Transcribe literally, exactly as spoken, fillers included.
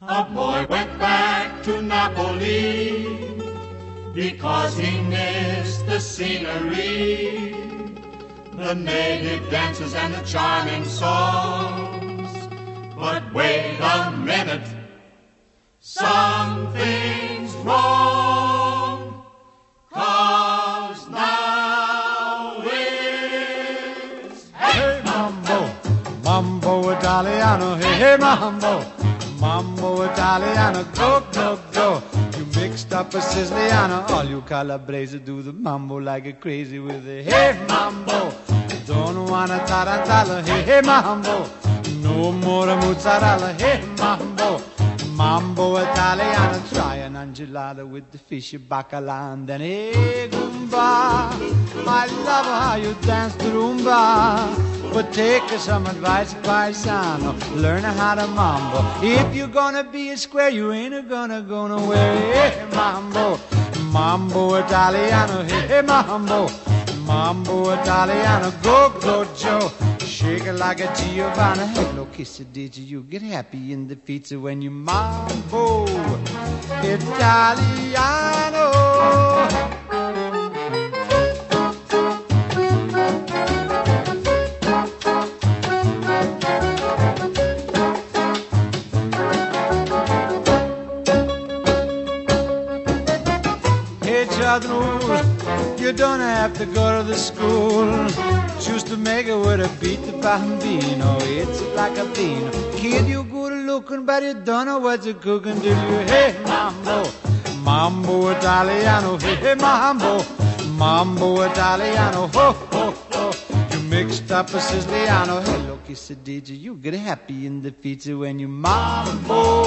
A boy went back to Napoli because he missed the scenery, the native dances and the charming songs. But wait a minute, something's wrong, 'cause now it's hey mambo, mambo Italiano, hey hey mambo, mambo Italiano, go go go. You mixed up a Siciliano, all you Calabrese do the mambo like a crazy with a hey mambo. Don't wanna tarantella, hey hey mambo, no more mozzarella, hey mambo. Mambo Italiano, try an enchilada with the fish bacala and then hey Goomba. I love how you dance the rumba, but take some advice, paisano, learn how to mambo. If you're gonna be a square, you ain't gonna go nowhere. Hey mambo, mambo Italiano, hey mambo, mambo Italiano, go go Joe. Shake it like a Giovanna. Hello, kiss it, did you? You get happy in the feet when you mambo Italiano. Hey, Chadru, you don't have to go to the school. Choose to make it with a beat the bambino. It's like a bean. Kid, you good looking, but you don't know what you're cooking, do you? Hey, mambo, mambo Italiano. Hey, hey, mambo, mambo Italiano. Ho, ho, ho. You mixed up a Siciliano. Hello, kiss it, did you? You get happy in the feet when you mambo